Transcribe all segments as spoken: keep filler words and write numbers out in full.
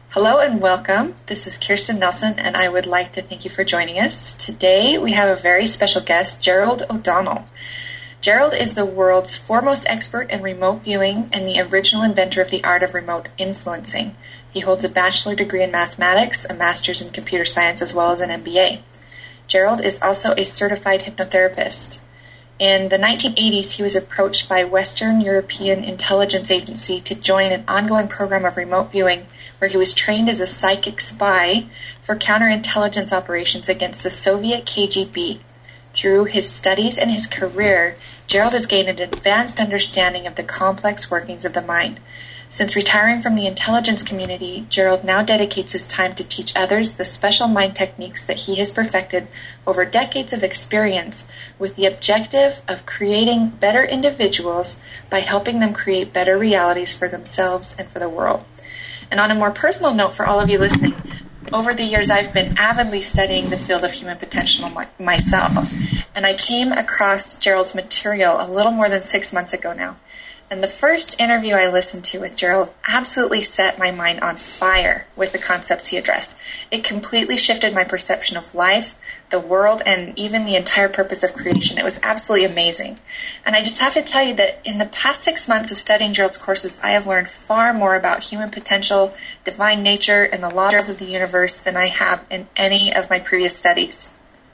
Hello and welcome. This is Kirsten Nelson, and I would like to thank you for joining us. Today we have a very special guest, Gerald O'Donnell. Gerald is the world's foremost expert in remote viewing and the original inventor of the art of remote influencing. He holds a bachelor degree in mathematics, a master's in computer science, as well as an M B A. Gerald is also a certified hypnotherapist. In the nineteen eighties, he was approached by Western European Intelligence Agency to join an ongoing program of remote viewing where he was trained as a psychic spy for counterintelligence operations against the Soviet K G B. Through his studies and his career, Gerald has gained an advanced understanding of the complex workings of the mind. Since retiring from the intelligence community, Gerald now dedicates his time to teach others the special mind techniques that he has perfected over decades of experience with the objective of creating better individuals by helping them create better realities for themselves and for the world. And on a more personal note for all of you listening, over the years I've been avidly studying the field of human potential my, myself, and I came across Gerald's material a little more than six months ago now. And the first interview I listened to with Gerald absolutely set my mind on fire with the concepts he addressed. It completely shifted my perception of life, the world, and even the entire purpose of creation. It was absolutely amazing. And I just have to tell you that in the past six months of studying Gerald's courses, I have learned far more about human potential, divine nature, and the laws of the universe than I have in any of my previous studies.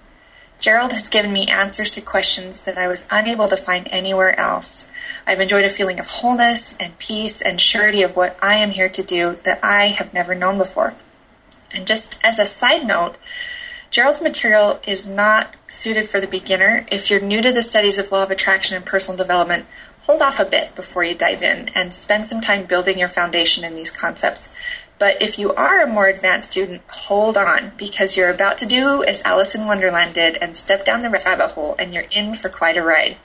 Gerald has given me answers to questions that I was unable to find anywhere else. I've enjoyed a feeling of wholeness and peace and surety of what I am here to do that I have never known before. And just as a side note, Gerald's material is not suited for the beginner. If you're new to the studies of law of attraction and personal development, hold off a bit before you dive in and spend some time building your foundation in these concepts. But if you are a more advanced student, hold on, because you're about to do as Alice in Wonderland did and step down the rabbit hole, and you're in for quite a ride.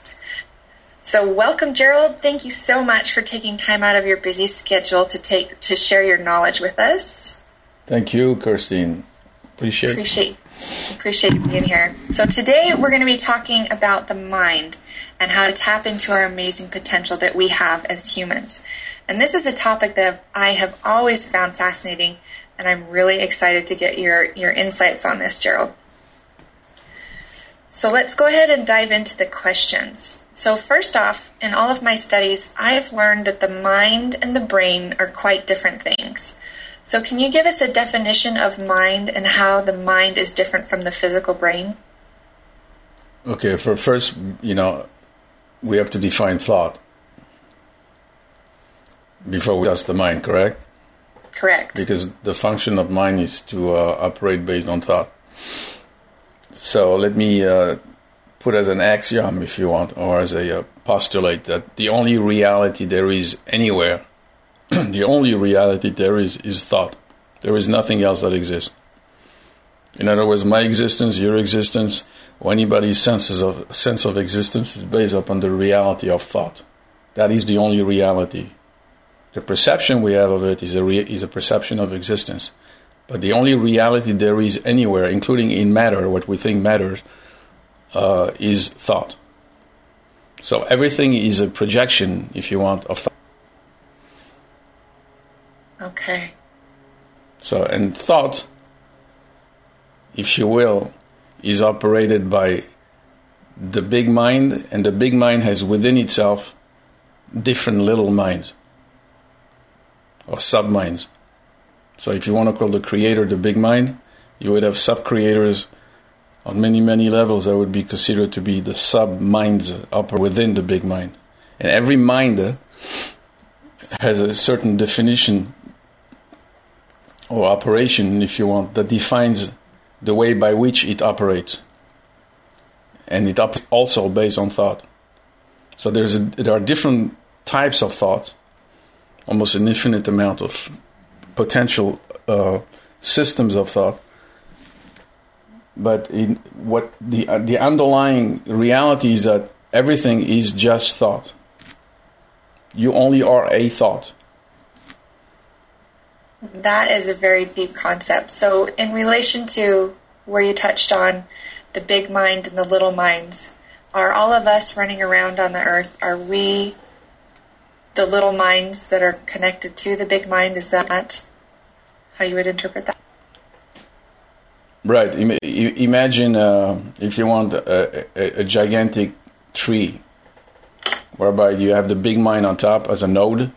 So welcome, Gerald. Thank you so much for taking time out of your busy schedule to take to share your knowledge with us. Thank you, Kirsten. Appreciate Appreciate Appreciate you being here. So today we're going to be talking about the mind and how to tap into our amazing potential that we have as humans. And this is a topic that I have always found fascinating, and I'm really excited to get your, your insights on this, Gerald. So let's go ahead and dive into the questions. So first off, in all of my studies, I have learned that the mind and the brain are quite different things. So can you give us a definition of mind and how the mind is different from the physical brain? Okay, for first, you know, we have to define thought before we discuss the mind, correct? Correct. Because the function of mind is to uh, operate based on thought. So let me uh, put as an axiom, if you want, or as a uh, postulate, that the only reality there is anywhere, the only reality there is, is thought. There is nothing else that exists. In other words, my existence, your existence, or anybody's senses of, sense of existence is based upon the reality of thought. That is the only reality. The perception we have of it is a, re- is a perception of existence. But the only reality there is anywhere, including in matter, what we think matters, uh, is thought. So everything is a projection, if you want, of thought. Okay. So, and thought, if you will, is operated by the big mind, and the big mind has within itself different little minds, or sub-minds. So if you want to call the creator the big mind, you would have sub-creators on many, many levels that would be considered to be the sub-minds up within the big mind. And every mind has a certain definition or operation, if you want, that defines the way by which it operates. And it operates also based on thought. So there's a, there are different types of thought, almost an infinite amount of potential uh, systems of thought. But in what the uh, the underlying reality is that everything is just thought. You only are a thought. That is a very deep concept. So in relation to where you touched on the big mind and the little minds, are all of us running around on the earth, are we the little minds that are connected to the big mind? Is that how you would interpret that? Right. Im- imagine, uh, if you want, a, a, a gigantic tree, whereby you have the big mind on top as a node,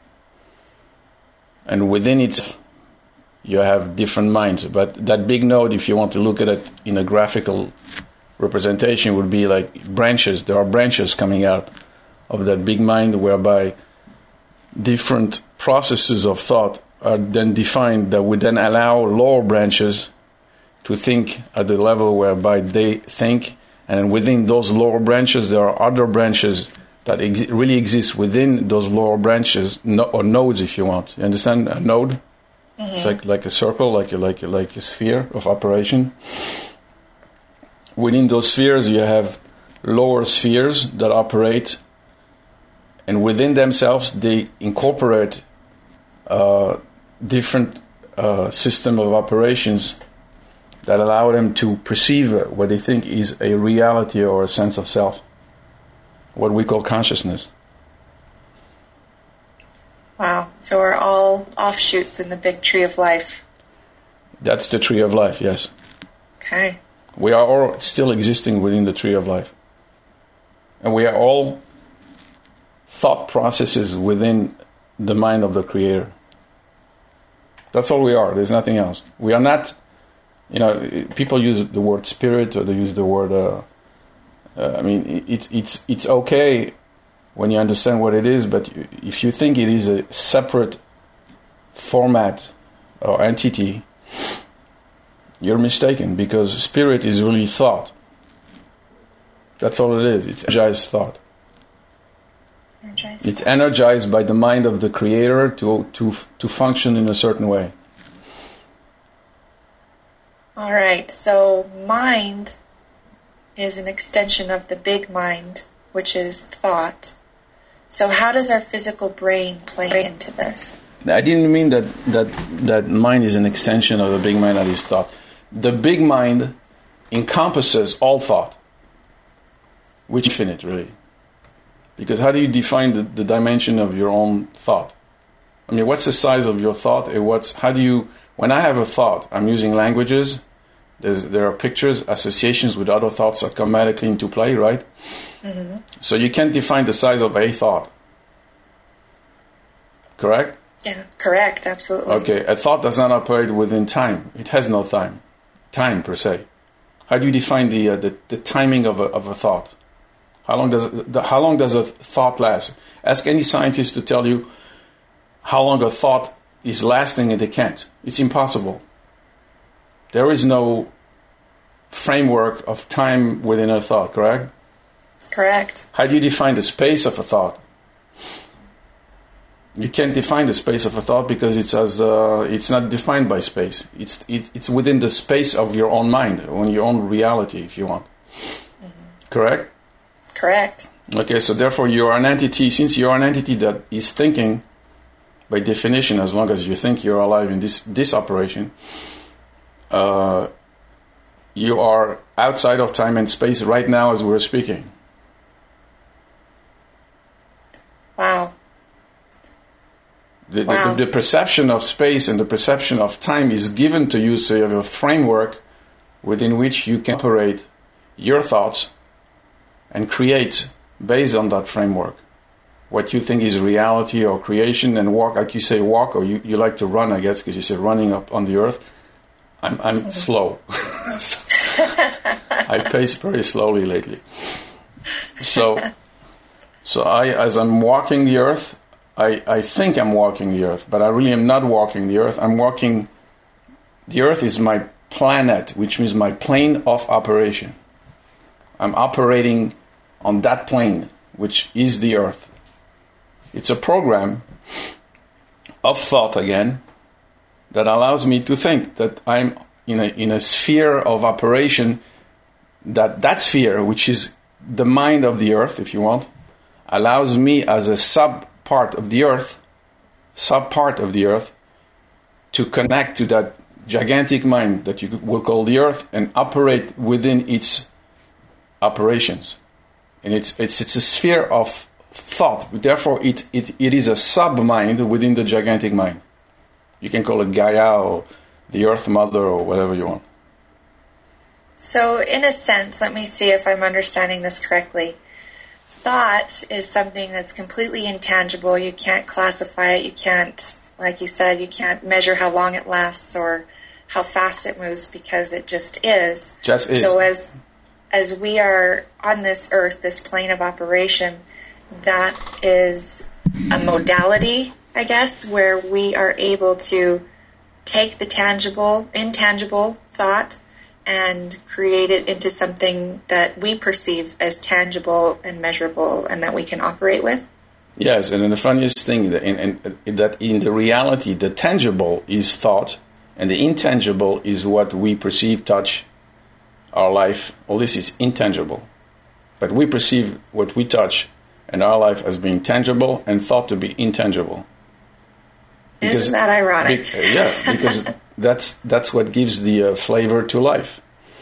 and within it you have different minds. But that big node, if you want to look at it in a graphical representation, would be like branches. There are branches coming out of that big mind, whereby different processes of thought are then defined that would then allow lower branches to think at the level whereby they think, and within those lower branches there are other branches that ex- really exist within those lower branches, no, or nodes, if you want. You understand a node? Mm-hmm. It's like like a circle, like a, like a, like a sphere of operation. Within those spheres you have lower spheres that operate, and within themselves they incorporate uh, different uh, system of operations that allow them to perceive what they think is a reality or a sense of self, what we call consciousness. Wow. So we're all offshoots in the big tree of life. That's the tree of life, yes. Okay. We are all still existing within the tree of life. And we are all thought processes within the mind of the Creator. That's all we are. There's nothing else. We are not... You know, people use the word spirit, or they use the word. Uh, uh, I mean, it's it's it's okay when you understand what it is, but if you think it is a separate format or entity, you're mistaken, because spirit is really thought. That's all it is. It's energized thought. Energized it's thought. Energized by the mind of the Creator to to to function in a certain way. All right, so mind is an extension of the big mind, which is thought. So how does our physical brain play into this? I didn't mean that, that, that mind is an extension of the big mind that is thought. The big mind encompasses all thought, which is infinite, really. Because how do you define the, the dimension of your own thought? I mean, what's the size of your thought? And what's how do you... When I have a thought, I'm using languages. There's, there are pictures, associations with other thoughts that come automatically into play, right? Mm-hmm. So you can't define the size of a thought. Correct? Yeah, correct, absolutely. Okay, a thought does not operate within time. It has no time, time per se. How do you define the uh, the, the timing of a, of a thought? How long does the, how long does a thought last? Ask any scientist to tell you how long a thought is lasting, and they can't. It's impossible. There is no framework of time within a thought, correct? Correct. How do you define the space of a thought? You can't define the space of a thought because it's as uh, it's not defined by space. It's it, it's within the space of your own mind, on your own reality, if you want. Mm-hmm. Correct? Correct. Okay, so therefore you are an entity. Since you are an entity that is thinking, by definition, as long as you think you're alive in this this operation, uh, you are outside of time and space right now as we're speaking. Wow. The, wow. the, the perception of space and the perception of time is given to you, so you have a framework within which you can operate your thoughts and create based on that framework what you think is reality or creation, and walk, like you say, walk, or you, you like to run, I guess, because you said running up on the earth. I'm, I'm slow. I pace very slowly lately. So, so I, as I'm walking the earth, I, I think I'm walking the earth, but I really am not walking the earth. I'm walking, the earth is my planet, which means my plane of operation. I'm operating on that plane, which is the earth. It's a program of thought, again, that allows me to think that I'm in a, in a sphere of operation, that that sphere, which is the mind of the earth, if you want, allows me as a sub part of the earth, sub part of the earth, to connect to that gigantic mind that you will call the earth and operate within its operations. And it's it's it's a sphere of thought. Therefore, it it, it is a sub mind within the gigantic mind. You can call it Gaia or the Earth Mother or whatever you want. So, in a sense, let me see if I'm understanding this correctly. Thought is something that's completely intangible. You can't classify it. You can't, like you said, you can't measure how long it lasts or how fast it moves because it just is. Just is. So as as we are on this earth, this plane of operation, that is a modality, I guess, where we are able to take the tangible, intangible thought and create it into something that we perceive as tangible and measurable and that we can operate with? Yes, and the funniest thing that in, in, that in the reality, the tangible is thought, and the intangible is what we perceive, touch, our life. All this is intangible. But we perceive what we touch and our life as being tangible and thought to be intangible. Because, Isn't that ironic? Be, uh, yeah, because that's that's what gives the uh, flavor to life.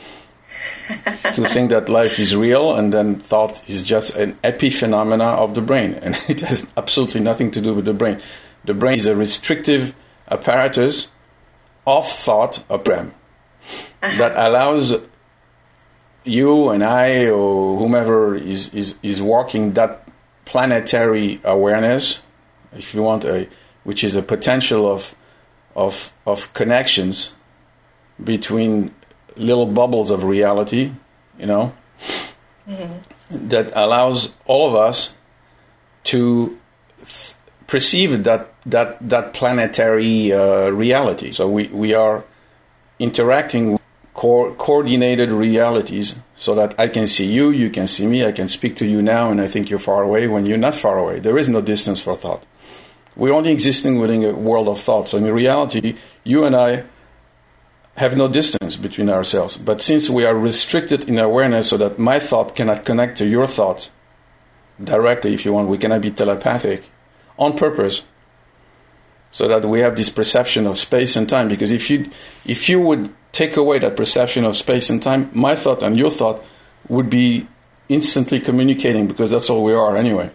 To think that life is real and then thought is just an epiphenomena of the brain. And it has absolutely nothing to do with the brain. The brain is a restrictive apparatus of thought, a program, uh-huh. that allows you and I or whomever is, is, is walking that planetary awareness, if you want, a, which is a potential of, of, of connections between little bubbles of reality, you know, mm-hmm. that allows all of us to th- perceive that that that planetary uh, reality. So we, we are interacting with co- coordinated realities so that I can see you, you can see me, I can speak to you now, and I think you're far away when you're not far away. There is no distance for thought. We're only existing within a world of thought. So in reality, you and I have no distance between ourselves. But since we are restricted in awareness so that my thought cannot connect to your thought directly, if you want, we cannot be telepathic, on purpose, so that we have this perception of space and time. Because if you if you would take away that perception of space and time, my thought and your thought would be instantly communicating, because that's all we are anyway.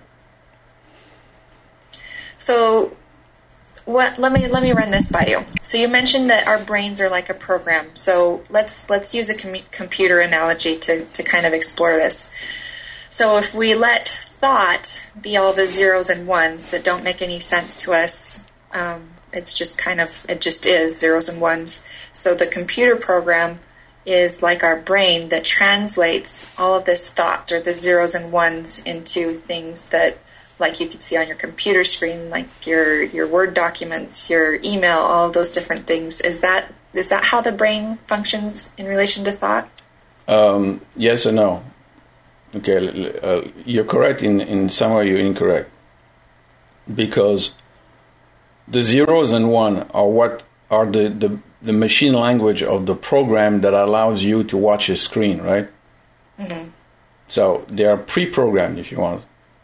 So what, let me let me run this by you. So you mentioned that our brains are like a program. So let's let's use a com- computer analogy to, to kind of explore this. So if we let thought be all the zeros and ones that don't make any sense to us, um, it's just kind of, it just is zeros and ones. So the computer program is like our brain that translates all of this thought or the zeros and ones into things that, like you can see on your computer screen, like your your Word documents, your email, all of those different things. Is that is that how the brain functions in relation to thought? Um, yes and no. Okay, uh, you're correct in, in some way, you're incorrect. Because the zeros and one are what are the, the, the machine language of the program that allows you to watch a screen, right? Mm-hmm. So they are pre-programmed, if you want.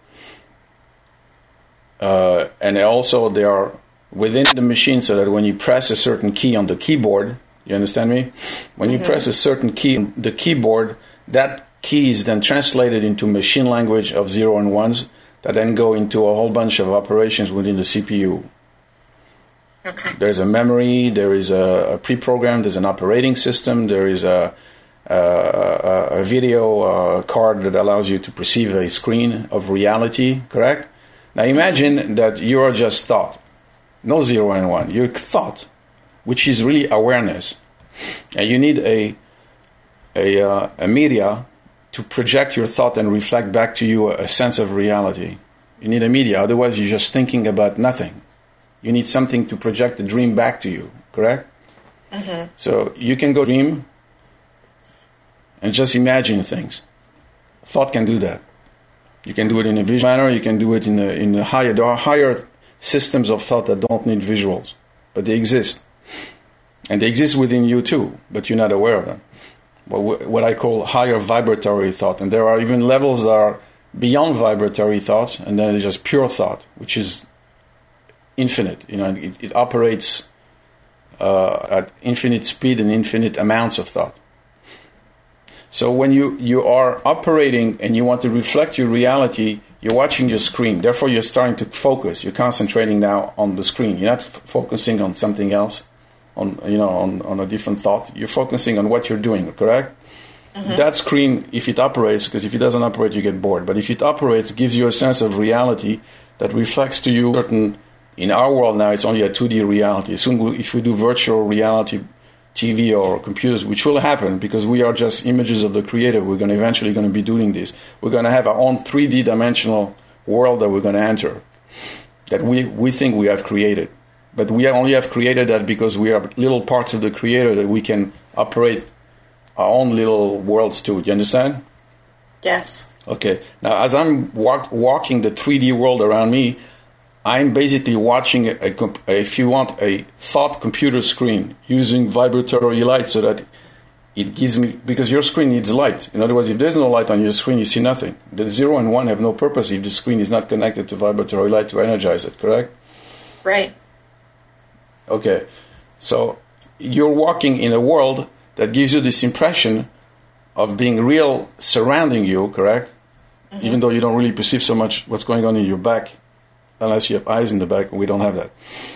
Uh, and also they are within the machine, so that when you press a certain key on the keyboard, you understand me? When you mm-hmm. press a certain key on the keyboard, that key is then translated into machine language of zero and ones that then go into a whole bunch of operations within the C P U. Okay. There's a memory, there is a, a pre-program, there's an operating system, there is a, a, a video uh, card that allows you to perceive a screen of reality, correct? Now imagine that you are just thought, no zero and one. You're thought, which is really awareness, and you need a a, uh, a media to project your thought and reflect back to you a, a sense of reality. You need a media, otherwise you're just thinking about nothing. You need something to project the dream back to you, correct? Mm-hmm. So you can go dream and just imagine things. Thought can do that. You can do it in a visual manner. You can do it in a, in a higher. There are higher systems of thought that don't need visuals, but they exist, and they exist within you too. But you're not aware of them. What, what I call higher vibratory thought, and there are even levels that are beyond vibratory thoughts, and then it's just pure thought, which is infinite. You know, it, it operates uh, at infinite speed and infinite amounts of thought. So when you, you are operating and you want to reflect your reality, you're watching your screen. Therefore, you're starting to focus. You're concentrating now on the screen. You're not f- focusing on something else, on you know, on, on a different thought. You're focusing on what you're doing, correct? Mm-hmm. That screen, if it operates, because if it doesn't operate, you get bored. But if it operates, it gives you a sense of reality that reflects to you certain. In our world now, it's only a two D reality. Soon, if we do virtual reality T V or computers, which will happen because we are just images of the creator. We're going to eventually going to be doing this. We're going to have our own three D dimensional world that we're going to enter, that we, we think we have created. But we only have created that because we are little parts of the creator that we can operate our own little worlds too. Do you understand? Yes. Okay. Now, as I'm walk, walking the three D world around me, I'm basically watching, a, a, if you want, a thought computer screen using vibratory light so that it gives me, because your screen needs light. In other words, if there's no light on your screen, you see nothing. The zero and one have no purpose if the screen is not connected to vibratory light to energize it, correct? Right. Okay. So you're walking in a world that gives you this impression of being real surrounding you, correct? Mm-hmm. Even though you don't really perceive so much what's going on in your back. Unless you have eyes in the back, we don't have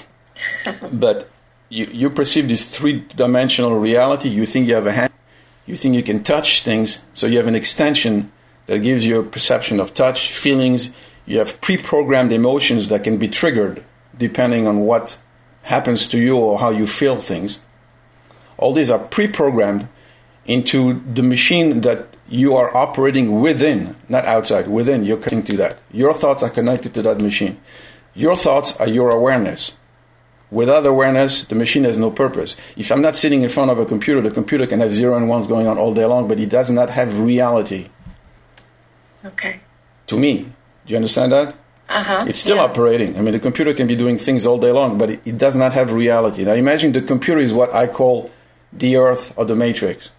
that. But you, you perceive this three-dimensional reality. You think you have a hand. You think you can touch things. So you have an extension that gives you a perception of touch, feelings. You have pre-programmed emotions that can be triggered depending on what happens to you or how you feel things. All these are pre-programmed into the machine that you are operating within, not outside, within. You're connecting to that. Your thoughts are connected to that machine. Your thoughts are your awareness. Without awareness, the machine has no purpose. If I'm not sitting in front of a computer, the computer can have zero and ones going on all day long, but it does not have reality. Okay. To me. Do you understand that? Uh-huh. It's still yeah. operating. I mean, the computer can be doing things all day long, but it, it does not have reality. Now imagine the computer is what I call the Earth or the Matrix.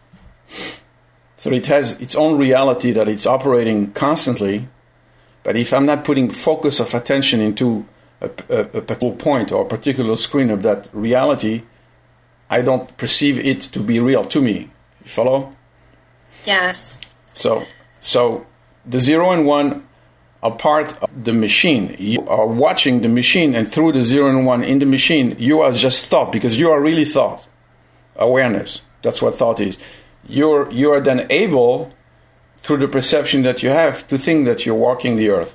So it has its own reality that it's operating constantly, but if I'm not putting focus of attention into a, a, a particular point or a particular screen of that reality, I don't perceive it to be real to me. You follow? Yes. So, so the zero and one are part of the machine. You are watching the machine, and through the zero and one in the machine, you are just thought, because you are really thought. Awareness. That's what thought is. You're, you are then able, through the perception that you have, to think that you're walking the earth.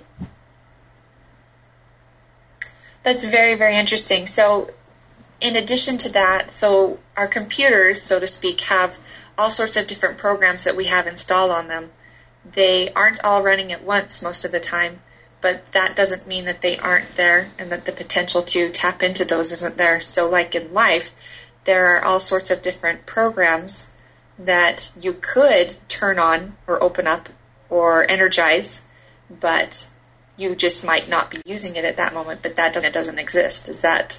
That's very, very interesting. So, in addition to that, so our computers, so to speak, have all sorts of different programs that we have installed on them. They aren't all running at once most of the time, but that doesn't mean that they aren't there and that the potential to tap into those isn't there. So, like in life, there are all sorts of different programs that you could turn on or open up or energize, but you just might not be using it at that moment, but that doesn't, it doesn't exist. Is that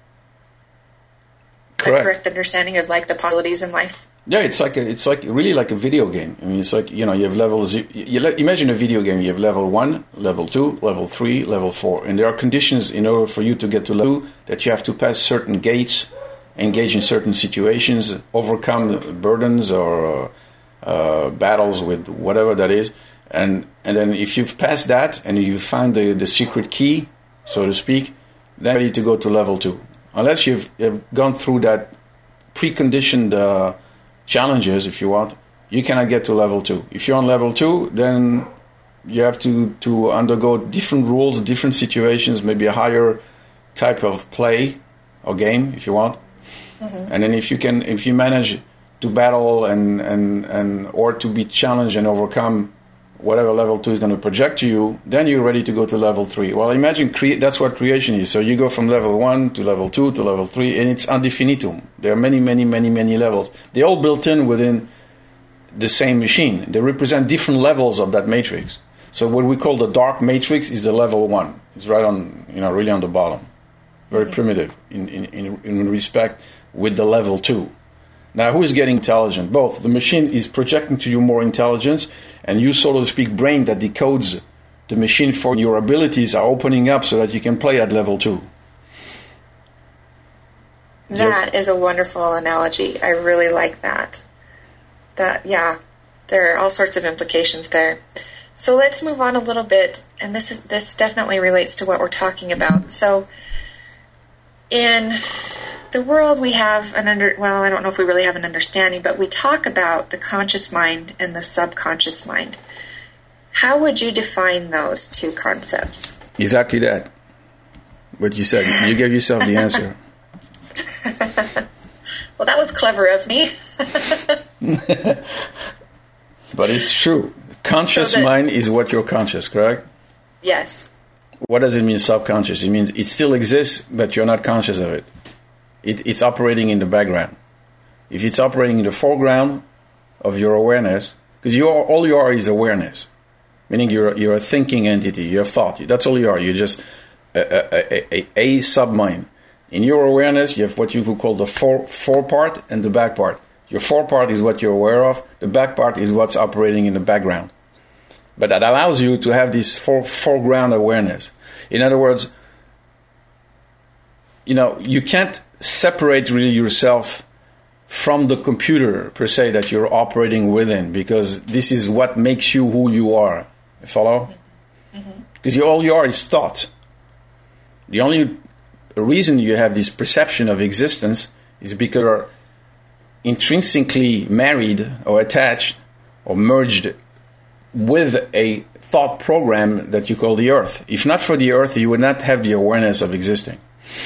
correct. a correct understanding of like the possibilities in life? Yeah, it's like a, it's like really like a video game. I mean, it's like, you know, you have levels. You, you let, imagine a video game. You have level one, level two, level three, level four, and there are conditions in order for you to get to level two that you have to pass certain gates, engage in certain situations, overcome burdens or uh, uh, battles with whatever that is, and and then if you've passed that and you find the, the secret key, so to speak, then you're ready to go to level two. Unless you've, you've gone through that preconditioned uh, challenges, if you want, you cannot get to level two. If you're on level two, then you have to, to undergo different rules, different situations, maybe a higher type of play or game, if you want. Mm-hmm. And then if you can, if you manage to battle and, and, and or to be challenged and overcome whatever level two is going to project to you, then you're ready to go to level three. Well, imagine cre- that's what creation is. So you go from level one to level two to level three, and it's ad infinitum. There are many, many, many, many levels. They're all built in within the same machine. They represent different levels of that matrix. So what we call the dark matrix is the level one. It's right on, you know, really on the bottom. Very mm-hmm. primitive in, in, in, in respect with the level two. Now, who is getting intelligent? Both. The machine is projecting to you more intelligence, and you, so to speak, brain that decodes the machine for your abilities are opening up so that you can play at level two. That You're, is a wonderful analogy. I really like that. That, yeah, there are all sorts of implications there. So let's move on a little bit, and this is this definitely relates to what we're talking about. So in the world we have an under well, I don't know if we really have an understanding, but we talk about the conscious mind and the subconscious mind. How would you define those two concepts? Exactly that. What you said. You gave yourself the answer. Well, that was clever of me. But it's true. Conscious so that, mind is what you're conscious, correct? Yes. What does it mean, subconscious? It means it still exists, but you're not conscious of it. it. It's operating in the background. If it's operating in the foreground of your awareness, because you are, all you are is awareness, meaning you're you're a thinking entity. You have thought. That's all you are. You're just a, a, a, a sub-mind. In your awareness, you have what you could call the fore, fore part and the back part. Your fore part is what you're aware of. The back part is what's operating in the background. But that allows you to have this fore, foreground awareness. In other words, you know, you can't separate really yourself from the computer, per se, that you're operating within, because this is what makes you who you are. You follow? Mm-hmm. Because you, all you are is thought. The only reason you have this perception of existence is because you're intrinsically married or attached or merged with a thought program that you call the earth. If not for the earth, you would not have the awareness of existing.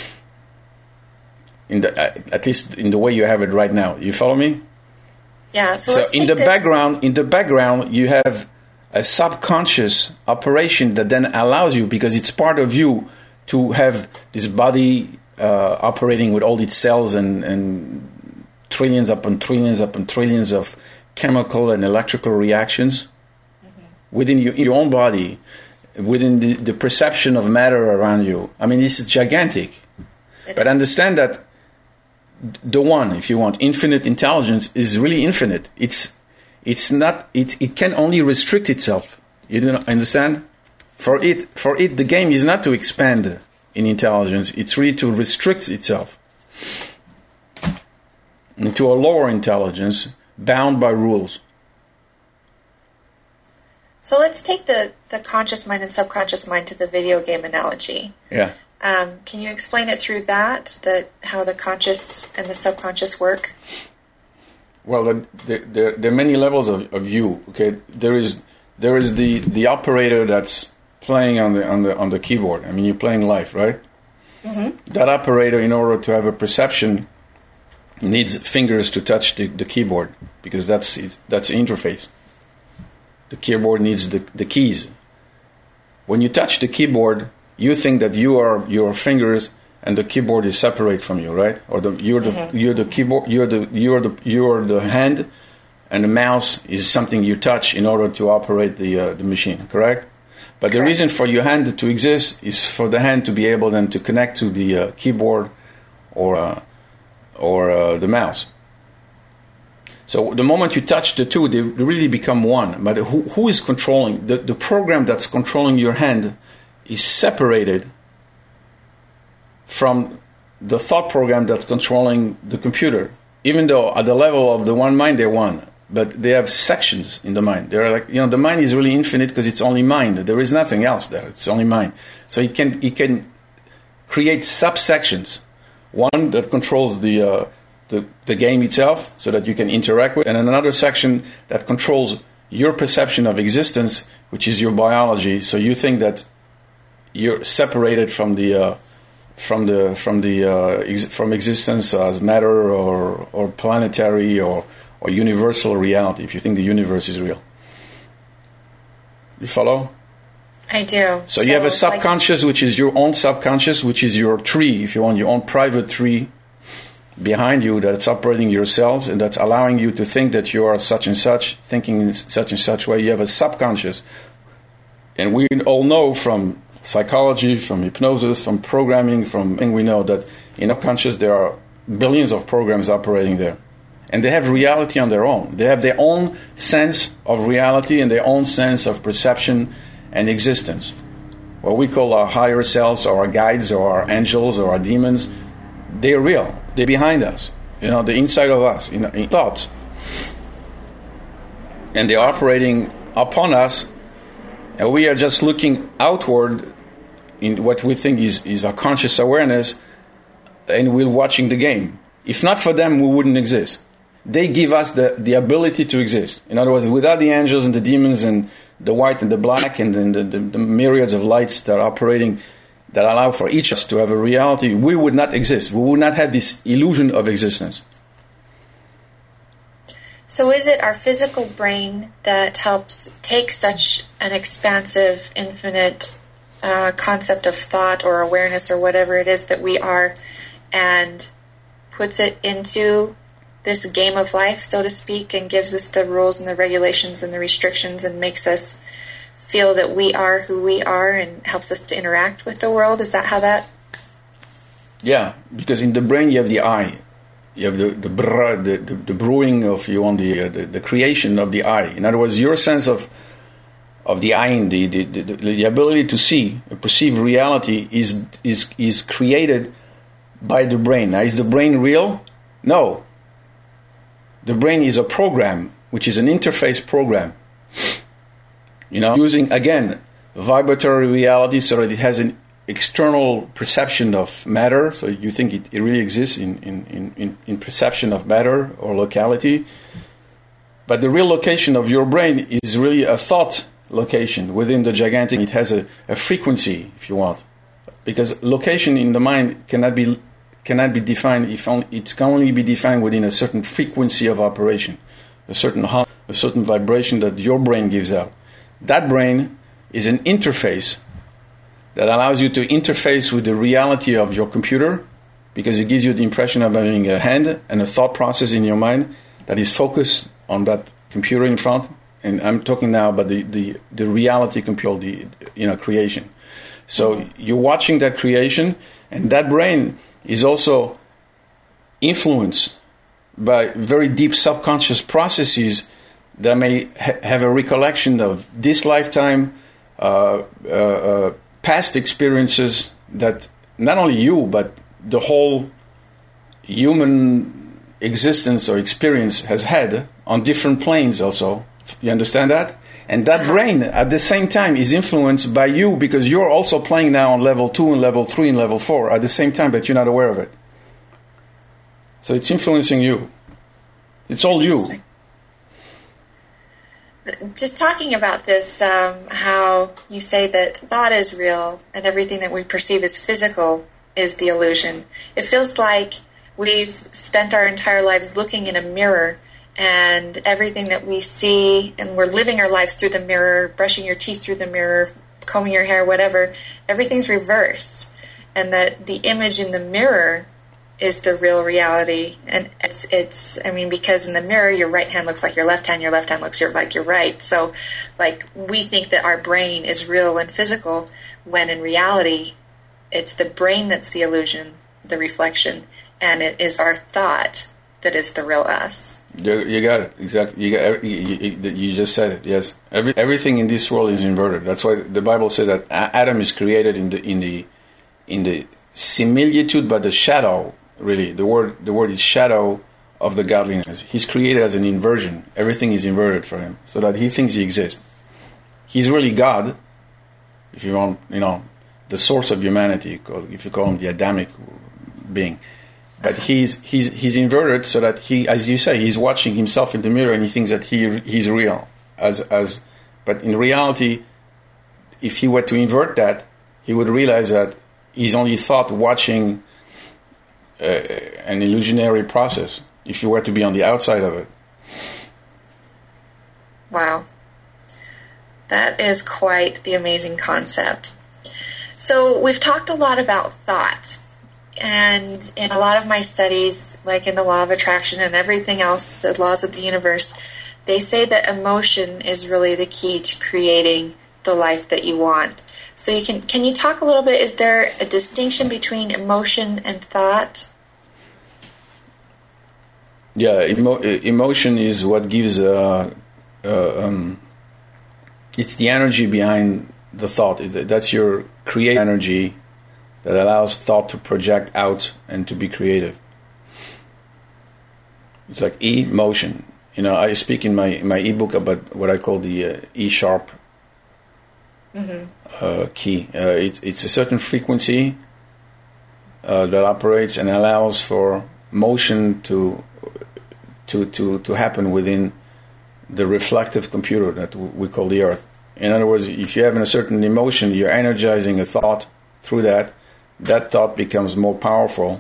In the, at least in the way you have it right now. You follow me? Yeah. So, so let's in take the this. background, in the background, you have a subconscious operation that then allows you, because it's part of you, to have this body uh, operating with all its cells and, and trillions upon trillions upon trillions of chemical and electrical reactions mm-hmm. within your, your own body, within the, the perception of matter around you. I mean, this is gigantic. It but is. Understand that the one, if you want, infinite intelligence is really infinite. It's it's not. It it can only restrict itself. You don't understand? For it, for it, the game is not to expand in intelligence. It's really to restrict itself into a lower intelligence bound by rules. So let's take the, the conscious mind and subconscious mind to the video game analogy. Yeah. Um, can you explain it through that, that how the conscious and the subconscious work? Well, there, there, there are many levels of, of you. Okay, there is there is the, the operator that's playing on the on the on the keyboard. I mean, you're playing live, right? Mm-hmm. That operator, in order to have a perception, needs fingers to touch the, the keyboard, because that's that's the interface. The keyboard needs the, the keys. When you touch the keyboard, you think that you are your fingers and the keyboard is separate from you, right? Or the, you're the mm-hmm. you're the keyboard, you're the you're the you're the hand, and the mouse is something you touch in order to operate the uh, the machine, correct? But correct. The reason for your hand to exist is for the hand to be able then to connect to the uh, keyboard or uh, or uh, the mouse. So the moment you touch the two, they really become one. But who, who is controlling? The, the program that's controlling your hand is separated from the thought program that's controlling the computer. Even though at the level of the one mind, they're one. But they have sections in the mind. They're like, you know, the mind is really infinite because it's only mind. There is nothing else there. It's only mind. So it can it can create subsections. One that controls the... Uh, The, the game itself, so that you can interact with, and another section that controls your perception of existence, which is your biology. So you think that you're separated from the uh, from the from the uh, ex- from existence as matter or or planetary or or universal reality. If you think the universe is real, you follow? I do. So, so you have a subconscious, like, which is your own subconscious, which is your tree, if you want, your own private tree behind you that's operating your cells and that's allowing you to think that you are such and such, thinking in such and such way. You have a subconscious. And we all know from psychology, from hypnosis, from programming, from and we know that in unconscious there are billions of programs operating there. And they have reality on their own. They have their own sense of reality and their own sense of perception and existence. What we call our higher selves or our guides or our angels or our demons, they're real. They're behind us, you know, the inside of us, in, in thoughts. And they're operating upon us And we are just looking outward in what we think is, is our conscious awareness, and we're watching the game. If not for them, we wouldn't exist. They give us the, the ability to exist. In other words, without the angels and the demons and the white and the black and the, the, the myriads of lights that are operating, that allow for each of us to have a reality, we would not exist. We would not have this illusion of existence. So is it our physical brain that helps take such an expansive, infinite uh, concept of thought or awareness or whatever it is that we are, and puts it into this game of life, so to speak, and gives us the rules and the regulations and the restrictions and makes us feel that we are who we are and helps us to interact with the world? Is that how that... Yeah, because in the brain you have the I. You have the the, br- the, the, the brewing of you on the, uh, the the creation of the I. In other words, your sense of of the I, the the, the the ability to see, perceive reality is is is created by the brain. Now, is the brain real? No. The brain is a program, which is an interface program. You know, using again vibratory reality so that it has an external perception of matter, so you think it, it really exists in, in, in, in perception of matter or locality. But the real location of your brain is really a thought location within the gigantic. It has a, a frequency, if you want. Because location in the mind cannot be cannot be defined if only, it can only be defined within a certain frequency of operation, a certain hum, a certain vibration that your brain gives out. That brain is an interface that allows you to interface with the reality of your computer, because it gives you the impression of having a hand and a thought process in your mind that is focused on that computer in front. And I'm talking now about the, the, the reality computer, the you know creation. So you're watching that creation, and that brain is also influenced by very deep subconscious processes that may ha- have a recollection of this lifetime, uh, uh, uh, past experiences that not only you, but the whole human existence or experience has had on different planes also. You understand that? And that brain, at the same time, is influenced by you, because you're also playing now on level two and level three and level four at the same time, but you're not aware of it. So it's influencing you. It's all you. Just talking about this, um, how you say that thought is real and everything that we perceive as physical is the illusion. It feels like we've spent our entire lives looking in a mirror, and everything that we see, and we're living our lives through the mirror, brushing your teeth through the mirror, combing your hair, whatever, everything's reversed. And that the image in the mirror is the real reality. And it's, it's, I mean, because in the mirror, your right hand looks like your left hand, your left hand looks your, like your right. So, like, we think that our brain is real and physical, when in reality, it's the brain that's the illusion, the reflection, and it is our thought that is the real us. You, you got it. Exactly. You, got, you, you, you just said it, yes. Every, everything in this world is inverted. That's why the Bible says that Adam is created in the in the in the similitude, but the shadow. Really, the word the word is shadow of the godliness. He's created as an inversion. Everything is inverted for him, so that he thinks he exists. He's really God, if you want, you know, the source of humanity. If you call him the Adamic being, but he's he's he's inverted, so that he, as you say, he's watching himself in the mirror and he thinks that he he's real. As as, but in reality, if he were to invert that, he would realize that he's only thought watching uh, an illusionary process. If you were to be on the outside of it. Wow, that is quite the amazing concept. So we've talked a lot about thought. And in a lot of my studies, like in the law of attraction and everything else, the laws of the universe, they say that emotion is really the key to creating the life that you want. So you can can you talk a little bit, is there a distinction between emotion and thought? Yeah, emo- emotion is what gives, uh, uh, um, it's the energy behind the thought. That's your creative energy that allows thought to project out and to be creative. It's like emotion. You know, I speak in my, my ebook about what I call the uh, E-sharp mm-hmm. uh, key. Uh, it, it's a certain frequency uh, that operates and allows for motion to to to to happen within the reflective computer that we call the Earth. In other words, if you have a certain emotion, you're energizing a thought through that. That thought becomes more powerful,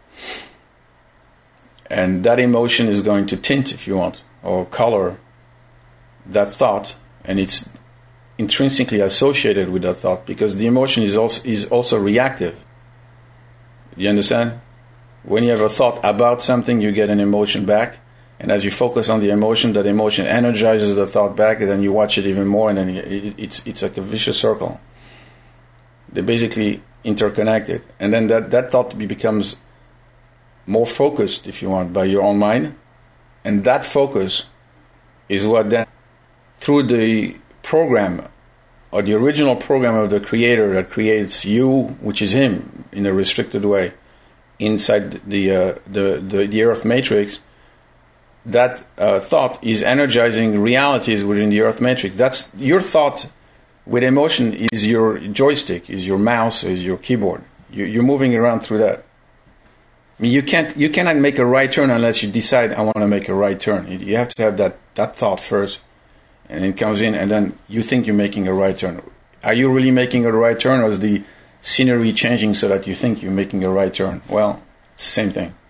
and that emotion is going to tint, if you want, or color that thought, and it's intrinsically associated with that thought because the emotion is also is also reactive. You understand? When you have a thought about something, you get an emotion back, and as you focus on the emotion, that emotion energizes the thought back, and then you watch it even more, and then it, it's it's like a vicious circle. They're basically interconnected, and then that, that thought becomes more focused, if you want, by your own mind, and that focus is what then, through the program, or the original program of the creator that creates you, which is him, in a restricted way, inside the uh, the, the the Earth matrix, that uh, thought is energizing realities within the Earth matrix. That's your thought with emotion is your joystick, is your mouse, is your keyboard. You, you're moving around through that. I mean, you can't you cannot make a right turn unless you decide I want to make a right turn. You have to have that, that thought first, and it comes in, and then you think you're making a right turn. Are you really making a right turn, or is the scenery changing so that you think you're making a right turn? Well, it's the same thing.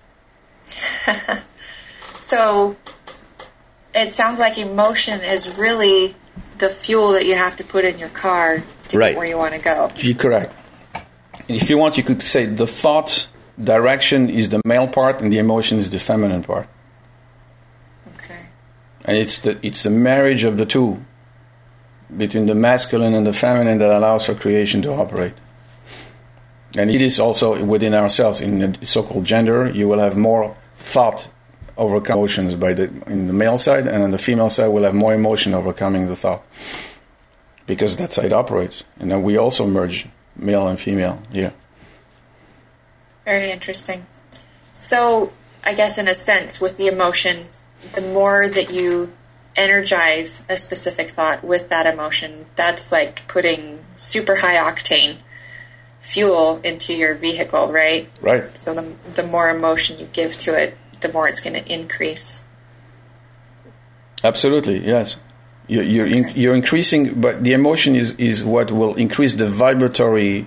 So it sounds like emotion is really the fuel that you have to put in your car to right. get where you want to go. You're correct. If you want, you could say the thought direction is the male part and the emotion is the feminine part. Okay. And it's the it's the marriage of the two, between the masculine and the feminine, that allows for creation to operate. And it is also within ourselves. In the so-called gender, you will have more thought overcome emotions by the in the male side, and on the female side we'll have more emotion overcoming the thought, because that's how it operates. And then we also merge male and female. Yeah. Very interesting. So I guess in a sense, with the emotion, the more that you energize a specific thought with that emotion, that's like putting super high octane fuel into your vehicle, right? Right. So the the more emotion you give to it, the more it's going to increase. Absolutely, yes. You, you're okay. in, you're increasing, but the emotion is, is what will increase the vibratory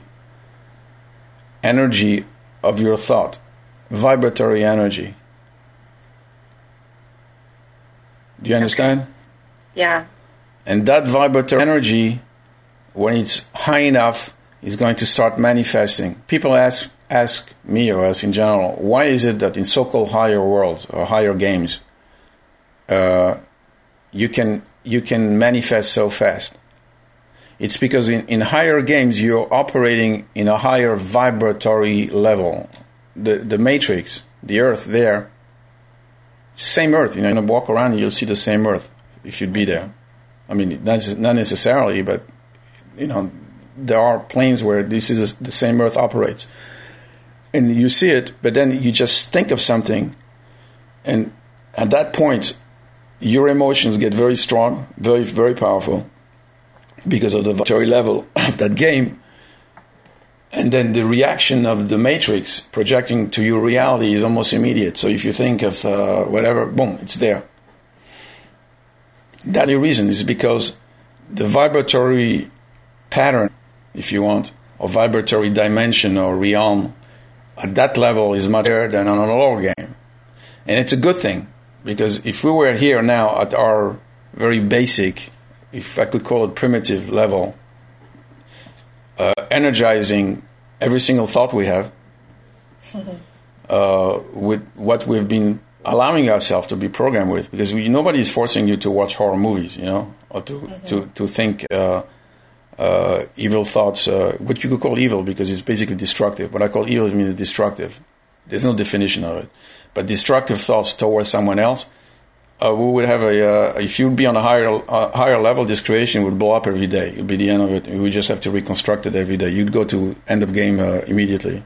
energy of your thought. Vibratory energy. Do you understand? Okay. Yeah. And that vibratory energy, when it's high enough, is going to start manifesting. People ask ask me, or us in general, why is it that in so-called higher worlds or higher games, uh, you can you can manifest so fast? It's because in, in higher games you're operating in a higher vibratory level. The the matrix, the Earth there, same Earth. You know, you walk around and you'll see the same Earth if you'd be there. I mean, not not necessarily, but you know, there are planes where this is a, the same Earth operates. And you see it, but then you just think of something, and at that point, your emotions get very strong, very, very powerful, because of the vibratory level of that game. And then the reaction of the matrix projecting to your reality is almost immediate. So if you think of uh, whatever, boom, it's there. That the reason is because the vibratory pattern, if you want, or vibratory dimension or realm, at that level is much higher than on a lower game. And it's a good thing, because if we were here now at our very basic, if I could call it primitive level, uh, energizing every single thought we have, uh, with what we've been allowing ourselves to be programmed with, because we, nobody is forcing you to watch horror movies, you know, or to, mm-hmm. to, to think uh, Uh, evil thoughts, uh, what you could call evil, because it's basically destructive. What I call evil means destructive. There's no definition of it. But destructive thoughts towards someone else, uh, we would have a, uh, if you'd be on a higher uh, higher level, this creation would blow up every day. It would be the end of it. We would just have to reconstruct it every day. You'd go to end of game uh, immediately.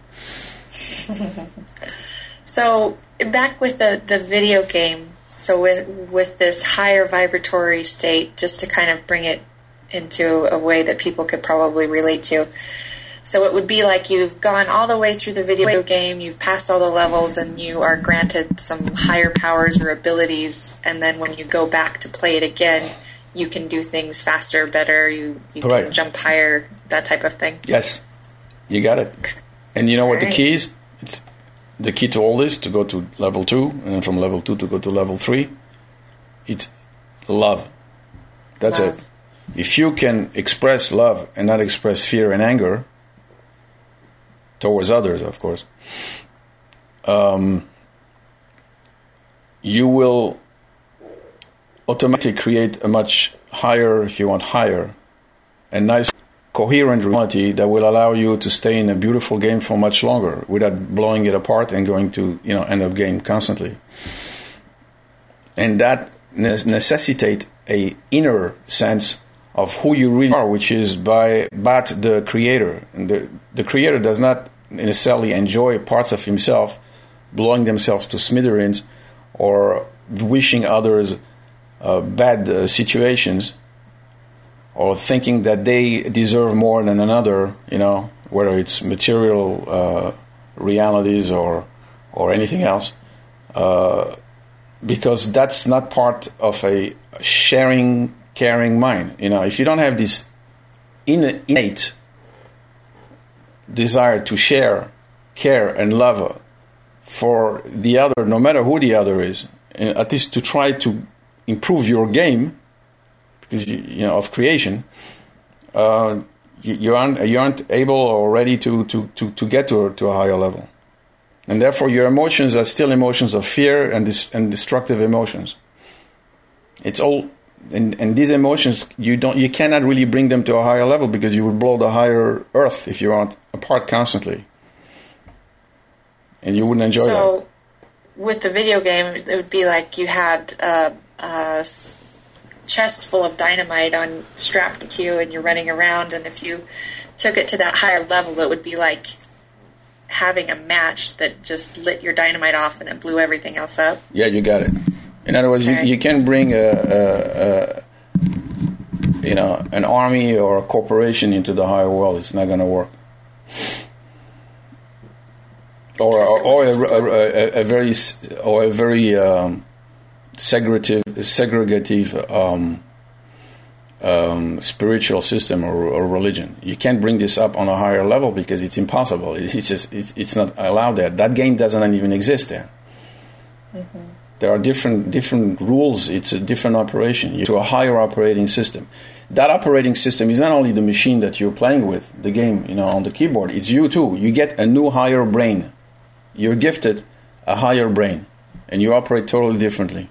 So, back with the, the video game, so with, with this higher vibratory state, just to kind of bring it into a way that people could probably relate to. So it would be like you've gone all the way through the video game, you've passed all the levels, and you are granted some higher powers or abilities, and then when you go back to play it again, you can do things faster, better, you, you right. can jump higher, that type of thing. Yes, you got it. And you know what right. the key is? It's the key to all this, to go to level two, and then from level two to go to level three, it's love. That's love. it. If you can express love and not express fear and anger, towards others, of course, um, you will automatically create a much higher, if you want higher, and nice, coherent reality that will allow you to stay in a beautiful game for much longer without blowing it apart and going to, you know, end of game constantly. And that ne- necessitate a inner sense of who you really are, which is by but the creator. And the, the creator does not necessarily enjoy parts of himself blowing themselves to smithereens or wishing others uh, bad uh, situations or thinking that they deserve more than another, you know, whether it's material uh, realities or or anything else, uh, because that's not part of a sharing, caring mind. You know, if you don't have this innate desire to share, care, and love for the other, no matter who the other is, and at least to try to improve your game, because you, you know of creation, uh, you, you aren't you aren't able or ready to to to, to get to to a higher level, and therefore your emotions are still emotions of fear and dis- and destructive emotions. It's all. And, and these emotions, you don't, you cannot really bring them to a higher level because you would blow the higher earth if you aren't apart constantly, and you wouldn't enjoy so, that. So, with the video game, it would be like you had a, a chest full of dynamite on strapped to you, and you're running around. And if you took it to that higher level, it would be like having a match that just lit your dynamite off and it blew everything else up. Yeah, you got it. In other words, okay. you, you can bring a, a, a, you know, an army or a corporation into the higher world. It's not going to work. Or or, or a, a, a very or a very um, segregative, segregative um, um, spiritual system or, or religion. You can't bring this up on a higher level because it's impossible. It's just it's, it's not allowed there. That game doesn't even exist there. Mm-hmm. There are different different rules. It's a different operation. You're to a higher operating system. That operating system is not only the machine that you're playing with, the game, you know, on the keyboard. It's you too. You get a new higher brain. You're gifted a higher brain, and you operate totally differently.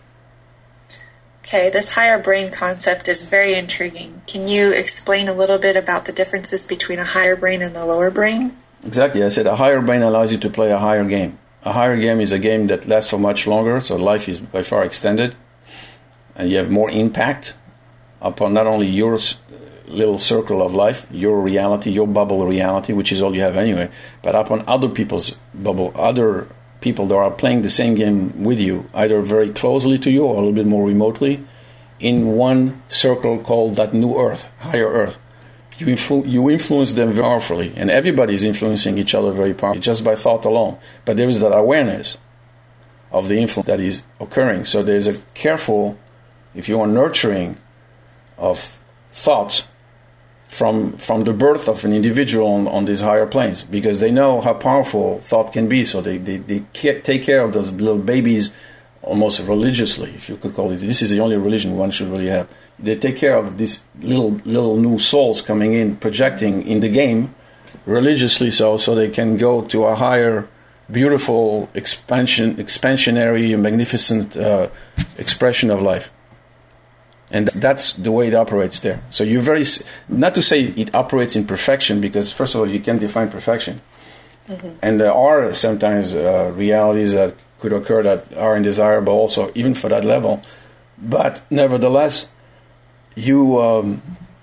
Okay, this higher brain concept is very intriguing. Can you explain a little bit about the differences between a higher brain and a lower brain? Exactly. I said a higher brain allows you to play a higher game. A higher game is a game that lasts for much longer, so life is by far extended, and you have more impact upon not only your little circle of life, your reality, your bubble reality, which is all you have anyway, but upon other people's bubble, other people that are playing the same game with you, either very closely to you or a little bit more remotely, in one circle called that new earth, higher earth. You, influ- you influence them very powerfully, and everybody is influencing each other very powerfully, just by thought alone. But there is that awareness of the influence that is occurring. So there's a careful, if you want, nurturing of thoughts from from the birth of an individual on, on these higher planes, because they know how powerful thought can be. So they, they, they take care of those little babies almost religiously, if you could call it. This is the only religion one should really have. They take care of these little little new souls coming in, projecting in the game religiously, so so they can go to a higher, beautiful expansion, expansionary, magnificent uh, expression of life. And that's the way it operates there. So you're very, not to say it operates in perfection, because first of all you can define perfection, mm-hmm. and there are sometimes uh, realities that could occur that are undesirable, also even for that level. But nevertheless, you um,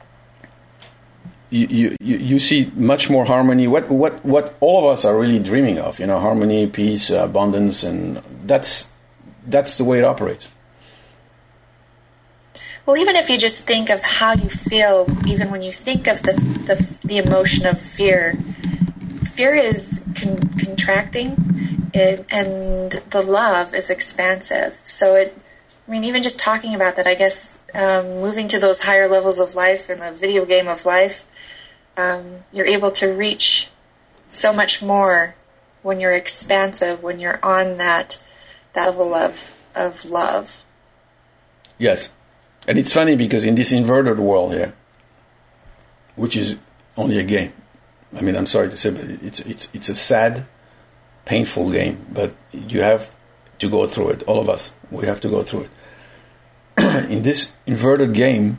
you, you you see much more harmony. What what what all of us are really dreaming of, you know, harmony, peace, abundance, and that's that's the way it operates. Well, even if you just think of how you feel, even when you think of the the, the emotion of fear, fear is con- contracting, it, and the love is expansive. So it, I mean, even just talking about that, I guess, um, moving to those higher levels of life in the video game of life, um, you're able to reach so much more when you're expansive, when you're on that that level of of love. Yes. And it's funny because in this inverted world here, which is only a game, I mean, I'm sorry to say, but it's it's it's a sad, painful game, but you have to go through it. All of us, we have to go through it. In this inverted game,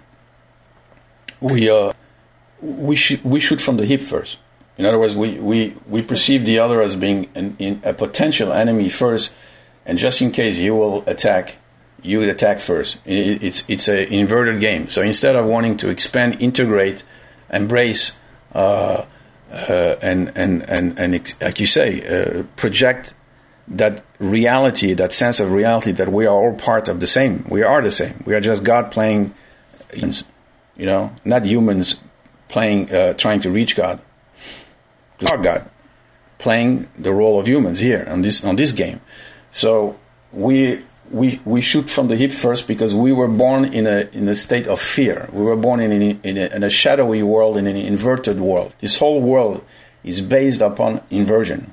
we uh, we shoot we shoot from the hip first. In other words, we, we, we perceive the other as being an, in a potential enemy first, and just in case he will attack, you attack first. It, it's it's an inverted game. So instead of wanting to expand, integrate, embrace, uh, uh, and and and and ex- like you say, uh, project that reality, that sense of reality that we are all part of the same. We are the same. We are just God playing, you know, not humans playing, uh, trying to reach God. Our God playing the role of humans here on this on this game. So we we we shoot from the hip first because we were born in a in a state of fear. We were born in a, in a, in a shadowy world, in an inverted world. This whole world is based upon inversion.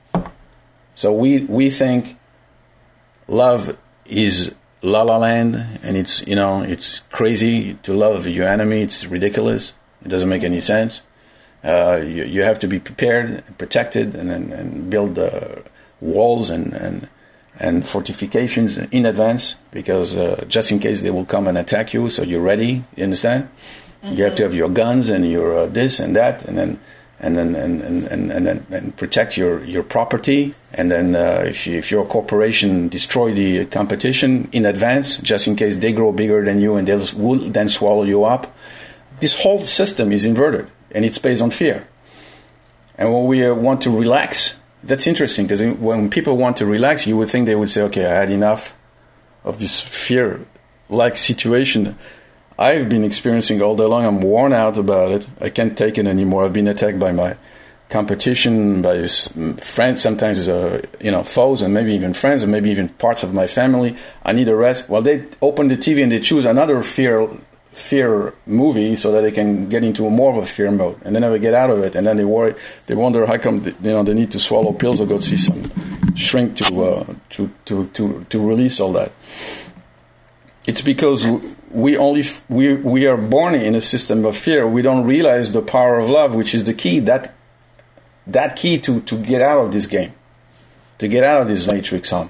So we we think love is La La Land, and it's you know it's crazy to love your enemy. It's ridiculous. It doesn't make any sense. Uh, you, you have to be prepared and protected and, and, and build uh, walls and, and and fortifications in advance because uh, just in case they will come and attack you, so you're ready. You understand? Mm-hmm. You have to have your guns and your uh, this and that, and then and then and and and, and, and, and protect your, your property. And then uh, if you, if your corporation destroy the competition in advance, just in case they grow bigger than you and they will then swallow you up. This whole system is inverted. And it's based on fear. And when we uh, want to relax, that's interesting because when people want to relax, you would think they would say, okay, I had enough of this fear-like situation I've been experiencing all day long. I'm worn out about it. I can't take it anymore. I've been attacked by my competition, by friends, sometimes uh, you know, foes, and maybe even friends, and maybe even parts of my family. I need a rest. Well, they open the T V and they choose another fear fear movie so that they can get into more of a fear mode, and they never get out of it, and then they worry, they wonder how come they, you know they need to swallow pills or go see some shrink to uh, to, to to to release all that. It's because we only we we are born in a system of fear. We don't realize the power of love, which is the key that that key to to get out of this game, to get out of this matrix home.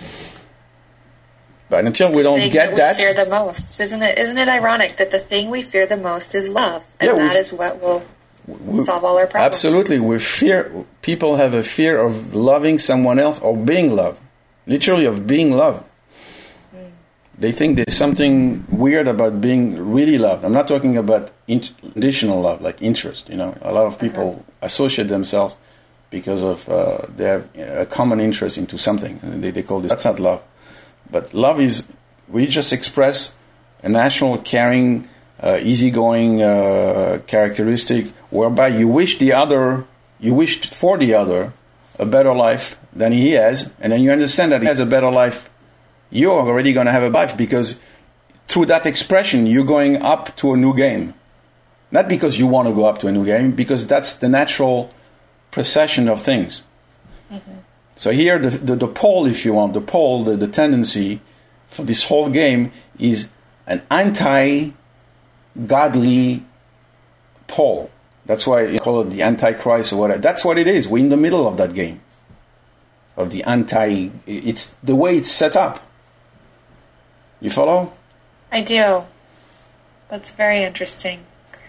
But until we don't the thing get that, we that, fear the most, isn't it? Isn't it ironic that the thing we fear the most is love, and yeah, that is what will solve all our problems? Absolutely, we fear. People have a fear of loving someone else or being loved, literally of being loved. Mm. They think there's something weird about being really loved. I'm not talking about conditional love, like interest. You know, a lot of people uh-huh. associate themselves because of uh, they have a common interest into something, and they, they call this. That's not love. But love is, we just express a natural, caring, uh, easygoing uh, characteristic whereby you wish the other, you wished for the other a better life than he has, and then you understand that he has a better life. You're already going to have a life because through that expression, you're going up to a new game. Not because you want to go up to a new game, because that's the natural procession of things. Mm-hmm. So here, the, the, the pole, if you want, the pole, the, the tendency for this whole game is an anti-godly pole. That's why you call it the Antichrist or whatever. That's what it is. We're in the middle of that game. Of the anti... It's the way it's set up. You follow? I do. That's very interesting.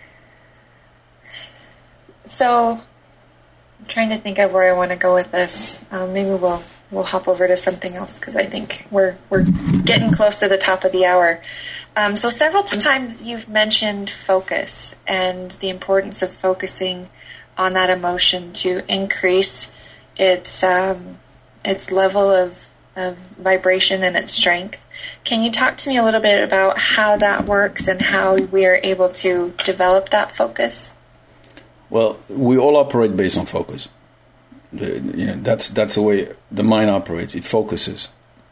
So... I'm trying to think of where I want to go with this. Um, maybe we'll we'll hop over to something else because I think we're we're getting close to the top of the hour. Um, so several times you've mentioned focus and the importance of focusing on that emotion to increase its um, its level of of vibration and its strength. Can you talk to me a little bit about how that works and how we are able to develop that focus? Well, we all operate based on focus. The, you know, that's that's the way the mind operates. It focuses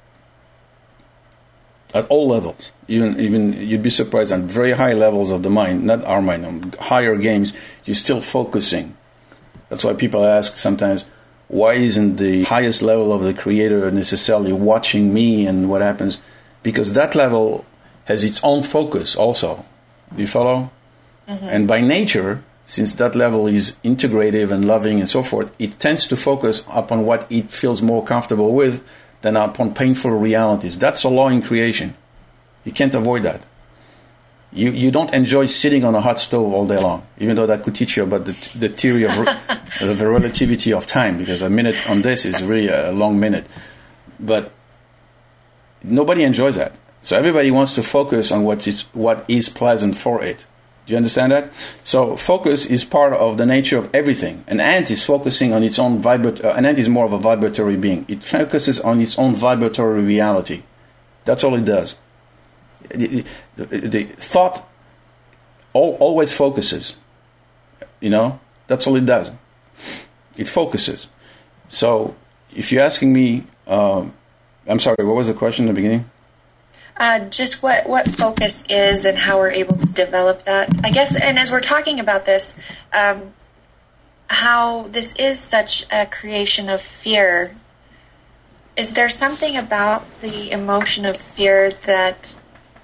at all levels. Even even you'd be surprised at very high levels of the mind, not our mind, on higher games, you're still focusing. That's why people ask sometimes, why isn't the highest level of the creator necessarily watching me and what happens? Because that level has its own focus also. Do you follow? Mm-hmm. And by nature, since that level is integrative and loving and so forth, it tends to focus upon what it feels more comfortable with than upon painful realities. That's a law in creation. You can't avoid that. You you don't enjoy sitting on a hot stove all day long, even though that could teach you about the, the theory of re- the relativity of time, because a minute on this is really a long minute. But nobody enjoys that. So everybody wants to focus on what is what is pleasant for it. Do you understand that? So focus is part of the nature of everything. An ant is focusing on its own vibrat. Uh, an ant is more of a vibratory being. It focuses on its own vibratory reality. That's all it does. The, the, the thought all, always focuses. You know, that's all it does. It focuses. So if you're asking me, um, I'm sorry, what was the question in the beginning? Uh, just what, what focus is and how we're able to develop that. I guess, and as we're talking about this, um, how this is such a creation of fear, is there something about the emotion of fear that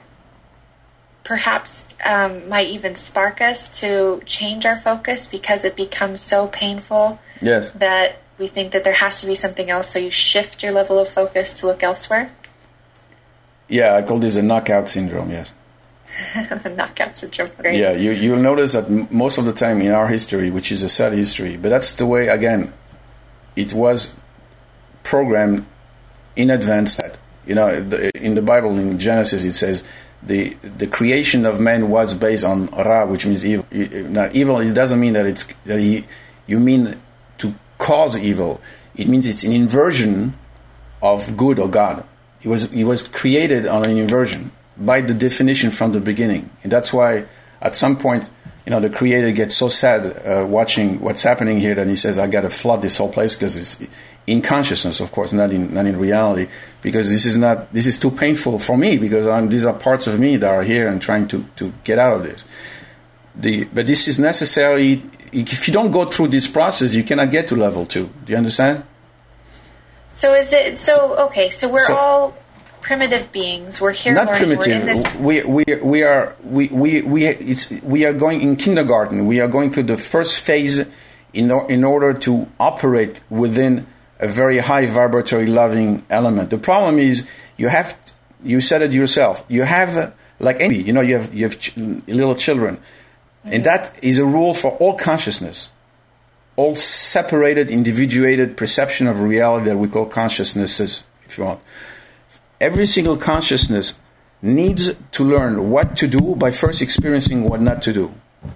perhaps um, might even spark us to change our focus because it becomes so painful? Yes. That we think that there has to be something else, so you shift your level of focus to look elsewhere? Yeah, I call this a knockout syndrome, yes. The knockout syndrome, great. Yeah, you, you'll notice that m- most of the time in our history, which is a sad history, but that's the way, again, it was programmed in advance. That, you know, the, in the Bible, in Genesis, it says the the creation of man was based on Ra, which means evil. Now, evil, it doesn't mean that it's that he, you mean to cause evil. It means it's an inversion of good or God. It was it was created on an inversion by the definition from the beginning, and that's why at some point, you know, the creator gets so sad uh, watching what's happening here that he says, "I got to flood this whole place," because it's in consciousness, of course, not in not in reality, because this is not this is too painful for me, because I'm, these are parts of me that are here and trying to, to get out of this. The but this is necessary. If you don't go through this process, you cannot get to level two. Do you understand? So is it so? Okay, so we're so, all primitive beings. We're here. Not learning. primitive. We're in this... We we we are we we we it's we are going in kindergarten. We are going through the first phase in in order to operate within a very high vibratory loving element. The problem is you have you said it yourself. You have like any you know you have you have ch- little children, mm-hmm. and that is a rule for all consciousness. All separated, individuated perception of reality that we call consciousnesses, if you want. Every single consciousness needs to learn what to do by first experiencing what not to do.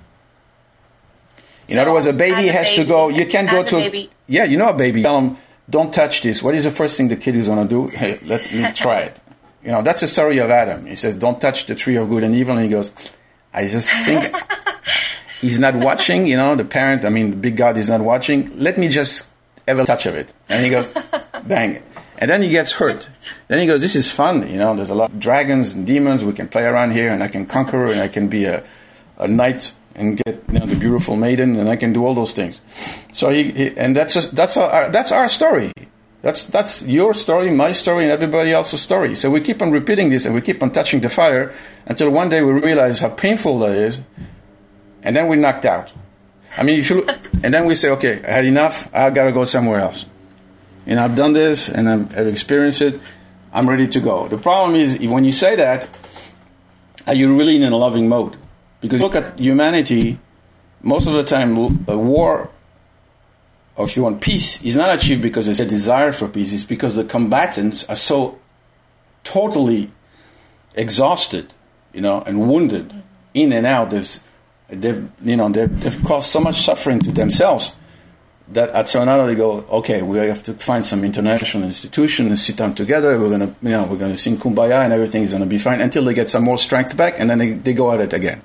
In so, other words, a baby a has baby, to go, you can't go to, a baby. yeah, you know a baby, tell them, don't touch this. What is the first thing the kid is going to do? Hey, let's, let's try it. You know, that's the story of Adam. He says, don't touch the tree of good and evil. And he goes, I just think... He's not watching, you know, the parent, I mean, the big God is not watching. Let me just have a touch of it. And he goes, bang. And then he gets hurt. Then he goes, this is fun, you know, there's a lot of dragons and demons. We can play around here, and I can conquer, and I can be a, a knight and get, you know, the beautiful maiden, and I can do all those things. So he, he and that's just, that's our, that's our story. That's that's your story, my story, and everybody else's story. So we keep on repeating this, and we keep on touching the fire until one day we realize how painful that is. And then we're knocked out. I mean, if you look, and then we say, okay, I had enough. I got to go somewhere else. And I've done this, and I've, I've experienced it. I'm ready to go. The problem is, when you say that, are you really in a loving mode? Because look at humanity, most of the time, a war, or if you want peace, is not achieved because there's a desire for peace. It's because the combatants are so totally exhausted, you know, and wounded in and out. There's They've, you know, they've, they've caused so much suffering to themselves that at Serenado they go, okay, we have to find some international institution and sit down together. We're gonna, you know, we're gonna sing Kumbaya and everything is gonna be fine until they get some more strength back, and then they, they go at it again.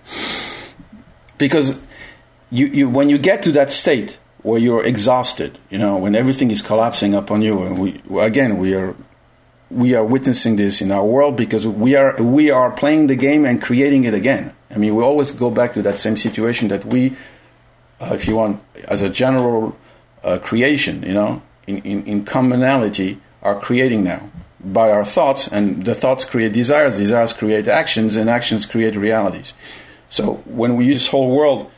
Because you, you, when you get to that state where you're exhausted, you know, when everything is collapsing upon you, and we again we are we are witnessing this in our world because we are we are playing the game and creating it again. I mean, we always go back to that same situation that we, uh, if you want, as a general uh, creation, you know, in, in, in commonality, are creating now by our thoughts, and the thoughts create desires, desires create actions, and actions create realities. So when we use this whole world,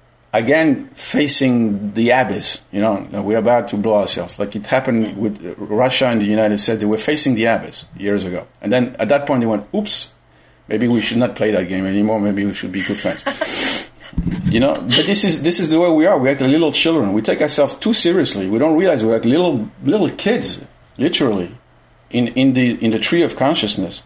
again, facing the abyss, you know, we're about to blow ourselves. Like it happened with Russia and the United States. They were facing the abyss years ago. And then at that point they went, oops, maybe we should not play that game anymore. Maybe we should be good friends. You know, but this is this is the way we are. We're like little children. We take ourselves too seriously. We don't realize we're like little little kids, literally, in, in the in the tree of consciousness,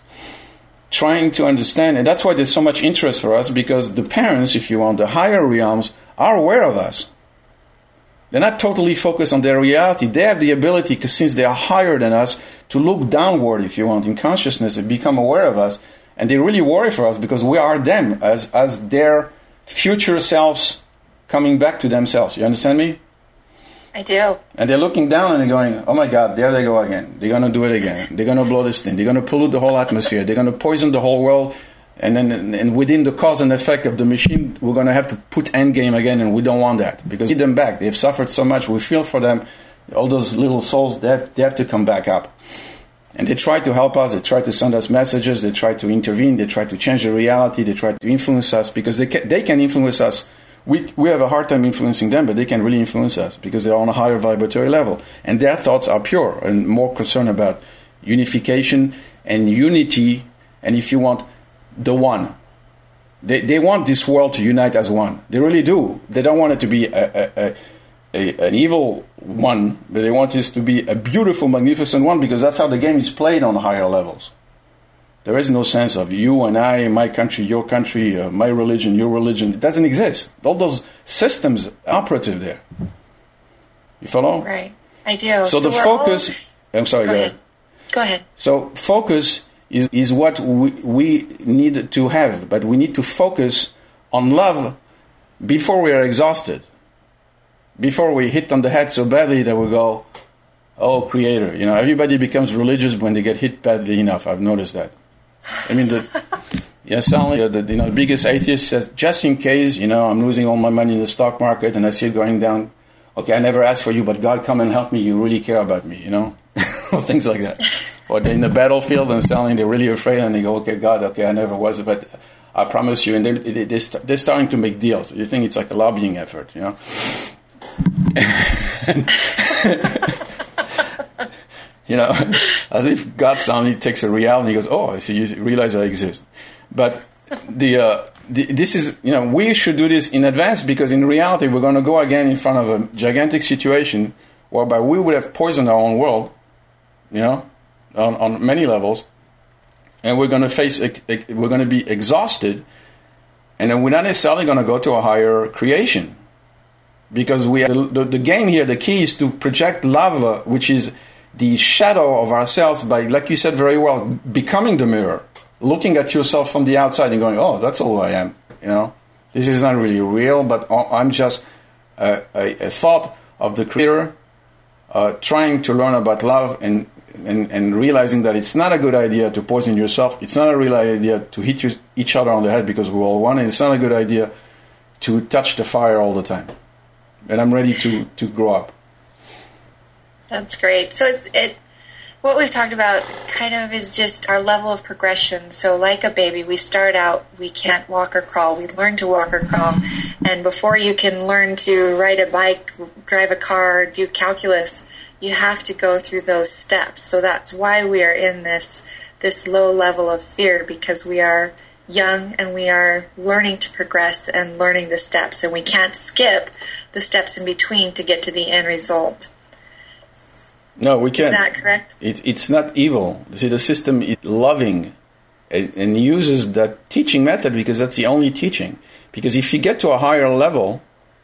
trying to understand. And that's why there's so much interest for us, because the parents, if you want, the higher realms, are aware of us. They're not totally focused on their reality. They have the ability, because since they are higher than us, to look downward, if you want, in consciousness and become aware of us. And they really worry for us because we are them as as their future selves coming back to themselves. You understand me? I do. And they're looking down and they're going, oh my God, there they go again. They're going to do it again. They're going to blow this thing. They're going to pollute the whole atmosphere. They're going to poison the whole world. And then and within the cause and effect of the machine, we're going to have to put endgame again, and we don't want that. Because we need them back. They've suffered so much. We feel for them. All those little souls, they have, they have to come back up. And they try to help us. They try to send us messages. They try to intervene. They try to change the reality. They try to influence us, because they can, they can influence us. We we have a hard time influencing them, but they can really influence us because they're on a higher vibratory level. And their thoughts are pure and more concerned about unification and unity. And if you want, the one. They they want this world to unite as one. They really do. They don't want it to be a, a, a, a, an evil one, but they want this to be a beautiful, magnificent one, because that's how the game is played on higher levels. There is no sense of you and I, my country, your country, uh, my religion, your religion. It doesn't exist. All those systems are operative there. You follow? Right. I do. So, so the focus... All... I'm sorry, go, go ahead. ahead. Go ahead. So focus is, is what we, we need to have, but we need to focus on love before we are exhausted. Before we hit on the head so badly that we go, oh, Creator. You know, everybody becomes religious when they get hit badly enough. I've noticed that. I mean, the, yeah, suddenly, the, you know, the biggest atheist says, just in case, you know, I'm losing all my money in the stock market and I see it going down. Okay, I never asked for you, but God, come and help me. You really care about me, you know? Or things like that. Or they're in the battlefield and suddenly they're really afraid and they go, okay, God, okay, I never was, but I promise you. And they, they, they st- they're starting to make deals. You think it's like a lobbying effort, you know? You know, as if God suddenly takes a reality and he goes, oh, I see, you realize I exist. But the, uh, the this is, you know, we should do this in advance, because in reality we're going to go again in front of a gigantic situation whereby we would have poisoned our own world, you know, on, on many levels, and we're going to face, we're going to be exhausted, and then we're not necessarily going to go to a higher creation, because we have, the, the, the game here, the key is to project love, which is the shadow of ourselves, by, like you said very well, becoming the mirror, looking at yourself from the outside and going, oh, that's all I am, you know. This is not really real, but I'm just a, a, a thought of the Creator, uh, trying to learn about love and, and, and realizing that it's not a good idea to poison yourself. It's not a real idea to hit you, each other on the head, because we're all one, and it's not a good idea to touch the fire all the time. And I'm ready to, to grow up. That's great. So it's, it, what we've talked about kind of is just our level of progression. So like a baby, we start out, we can't walk or crawl. We learn to walk or crawl. And before you can learn to ride a bike, drive a car, do calculus, you have to go through those steps. So that's why we are in this this low level of fear, because we are young and we are learning to progress and learning the steps. And we can't skip the steps in between to get to the end result. No, we can't. Is that correct? It, it's not evil. See, the system is loving and, and uses that teaching method because that's the only teaching. Because if you get to a higher level,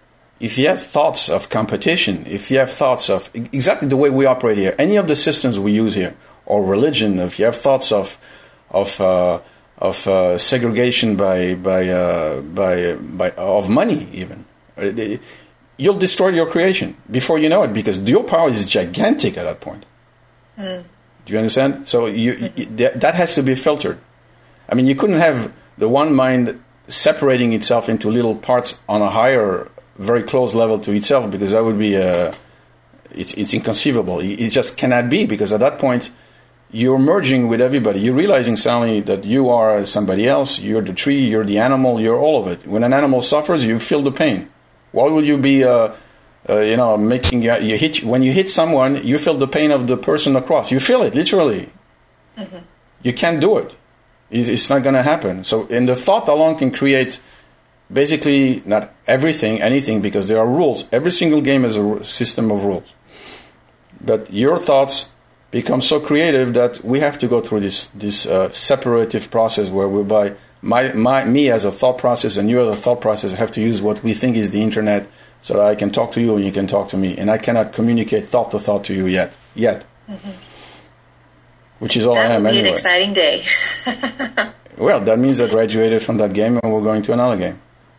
if you have thoughts of competition, if you have thoughts of exactly the way we operate here, any of the systems we use here, or religion, if you have thoughts of of uh, of uh, segregation by by uh, by by of money, even, you'll destroy your creation before you know it, because your power is gigantic at that point. Mm. Do you understand? So you, mm-hmm. you, that, that has to be filtered. I mean, you couldn't have the one mind separating itself into little parts on a higher, very close level to itself, because that would be uh, it's it's inconceivable. It just cannot be, because at that point you're merging with everybody. You're realizing suddenly that you are somebody else. You're the tree. You're the animal. You're all of it. When an animal suffers, you feel the pain. Why will you be, uh, uh, you know, making you, you hit when you hit someone? You feel the pain of the person across. You feel it literally. Mm-hmm. You can't do it. It's not going to happen. So, and the thought alone can create basically not everything, anything, because there are rules. Every single game has a system of rules. But your thoughts become so creative that we have to go through this this uh, separative process where whereby my my me as a thought process and you as a thought process have to use what we think is the internet, so that I can talk to you and you can talk to me, and I cannot communicate thought to thought to you yet yet. Mm-hmm. Which is all that I am will be anyway. An exciting day. Well, that means I graduated from that game and we're going to another game.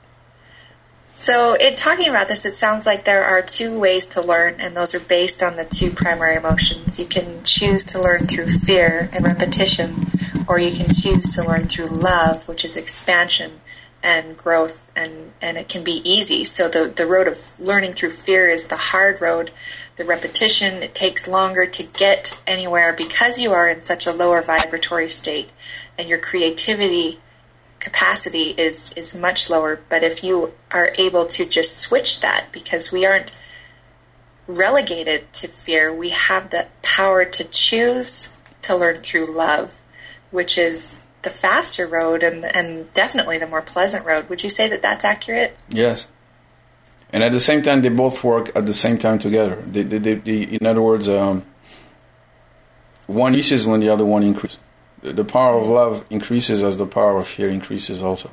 So in talking about this, it sounds like there are two ways to learn, and those are based on the two primary emotions. You can choose to learn through fear and repetition, or you can choose to learn through love, which is expansion and growth, and, and it can be easy. So the, the road of learning through fear is the hard road. The repetition, it takes longer to get anywhere because you are in such a lower vibratory state, and your creativity capacity is, is much lower. But if you are able to just switch that, because we aren't relegated to fear, we have the power to choose to learn through love, which is the faster road and and definitely the more pleasant road. Would you say that that's accurate? Yes. And at the same time, they both work at the same time together. They, they, they, they, in other words, um, one decreases when the other one increases. The, the power of love increases as the power of fear increases also.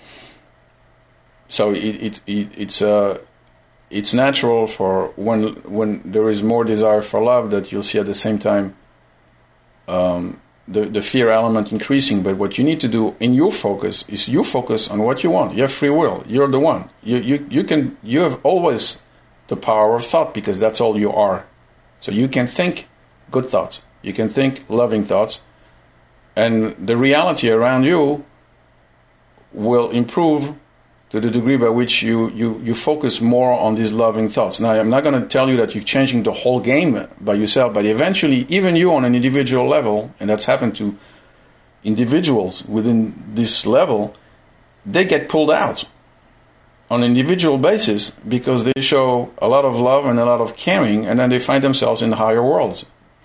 So it, it, it it's uh, it's natural for when when there is more desire for love that you'll see at the same time um, the the fear element increasing. But what you need to do in your focus is you focus on what you want. You have free will. You're the one. You you you can you have always the power of thought, because that's all you are. So you can think good thoughts. You can think loving thoughts, and the reality around you will improve to the degree by which you, you, you focus more on these loving thoughts. Now, I'm not going to tell you that you're changing the whole game by yourself, but eventually, even you on an individual level, and that's happened to individuals within this level, they get pulled out on an individual basis because they show a lot of love and a lot of caring, and then they find themselves in the higher worlds.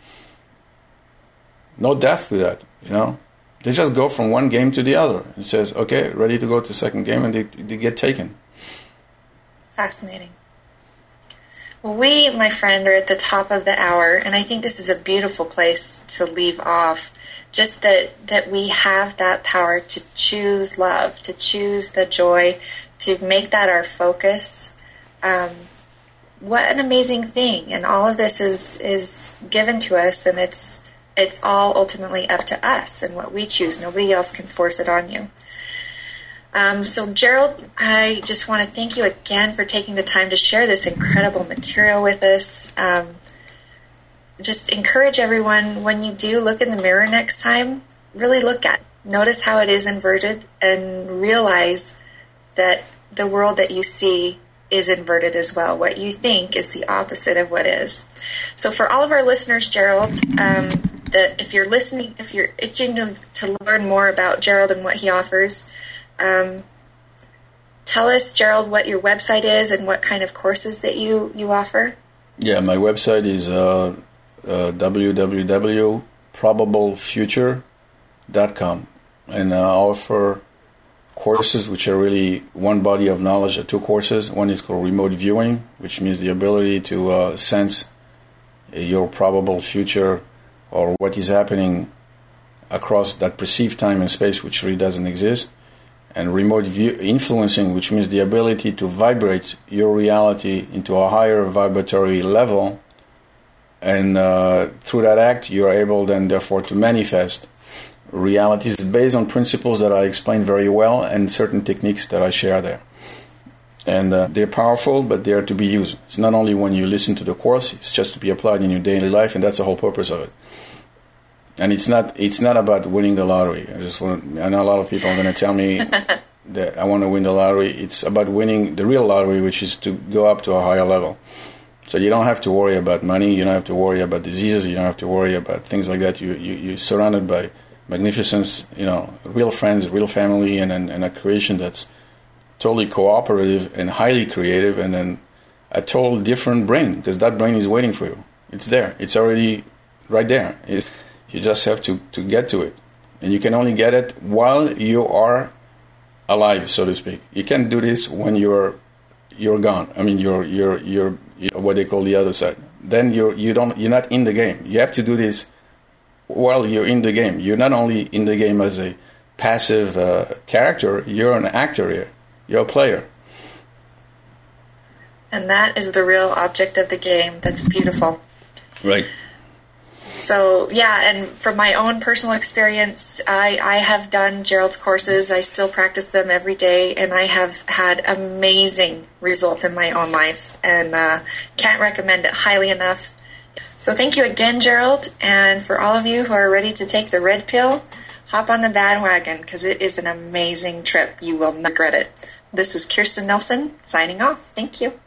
No death to that, you know. They just go from one game to the other. It says, okay, ready to go to the second game, and they, they get taken. Fascinating. Well, we, my friend, are at the top of the hour, and I think this is a beautiful place to leave off. Just that, that we have that power to choose love, to choose the joy, to make that our focus. Um, what an amazing thing. And all of this is, is given to us, and it's It's all ultimately up to us and what we choose. Nobody else can force it on you. Um, so, Gerald, I just want to thank you again for taking the time to share this incredible material with us. Um, just encourage everyone, when you do look in the mirror next time, really look at it. Notice how it is inverted and realize that the world that you see is inverted as well. What you think is the opposite of what is. So for all of our listeners, Gerald, um, that if you're listening, if you're itching to, to learn more about Gerald and what he offers, um, tell us, Gerald, what your website is and what kind of courses that you, you offer. Yeah, my website is uh, uh, w w w dot probable future dot com, and uh, I offer courses which are really one body of knowledge, or two courses. One is called remote viewing, which means the ability to uh, sense your probable future or what is happening across that perceived time and space, which really doesn't exist. and remote view influencing, which means the ability to vibrate your reality into a higher vibratory level. And uh, through that act, you're able then, therefore, to manifest realities based on principles that I explain very well and certain techniques that I share there. And uh, they're powerful, but they're to be used. It's not only when you listen to the course, it's just to be applied in your daily life, and that's the whole purpose of it. And it's not it's not about winning the lottery. I just want I know a lot of people are going to tell me that I want to win the lottery. It's about winning the real lottery, which is to go up to a higher level. So you don't have to worry about money. You don't have to worry about diseases. You don't have to worry about things like that. You, you, you're surrounded by magnificence, you know, real friends, real family, and, and, and a creation that's totally cooperative and highly creative, and then a total different brain, because that brain is waiting for you. It's there. It's already right there. It, you just have to, to get to it. And you can only get it while you are alive, so to speak. You can't do this when you're you're gone. I mean, you're you're you're, you're what they call the other side. Then you're you don't you're not in the game. You have to do this while you're in the game. You're not only in the game as a passive uh, character. You're an actor here. You're a player. And that is the real object of the game. That's beautiful. Right. So, yeah, and from my own personal experience, I, I have done Gerald's courses. I still practice them every day, and I have had amazing results in my own life, and uh, can't recommend it highly enough. So thank you again, Gerald, and for all of you who are ready to take the red pill, hop on the bandwagon, because it is an amazing trip. You will not regret it. This is Kirsten Nelson, signing off. Thank you.